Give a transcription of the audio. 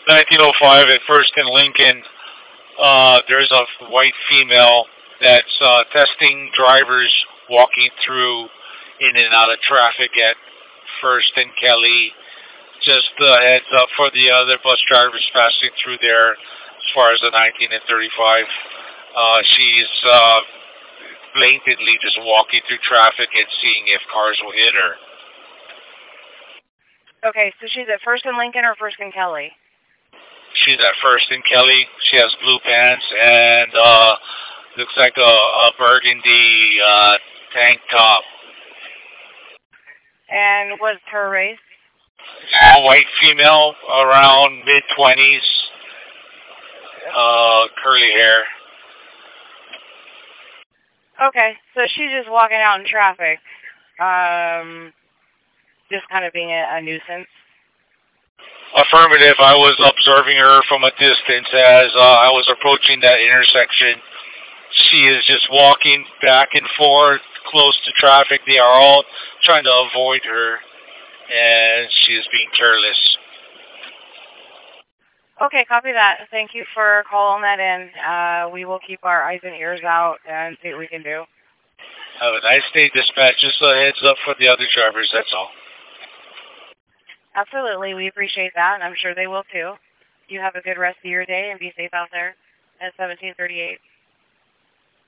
1905 at First and Lincoln. There's a white female that's testing drivers walking through in and out of traffic at First and Kelly. Just a heads up for the other bus drivers passing through there as far as the 19 and 35. She's blatantly just walking through traffic and seeing if cars will hit her. Okay, so she's at First and Lincoln or First and Kelly? She's at First and Kelly. She has blue pants and looks like a burgundy tank top. And what's her race? A white female, around mid-20s, curly hair. Okay, so she's just walking out in traffic, just kind of being a nuisance. Affirmative. I was observing her from a distance as I was approaching that intersection. She is just walking back and forth close to traffic. They are all trying to avoid her, and she is being careless. Okay, copy that. Thank you for calling that in. We will keep our eyes and ears out and see what we can do. Have a nice day, dispatch. Just a heads up for the other drivers, that's all. Absolutely. We appreciate that, and I'm sure they will too. You have a good rest of your day and be safe out there at 1738.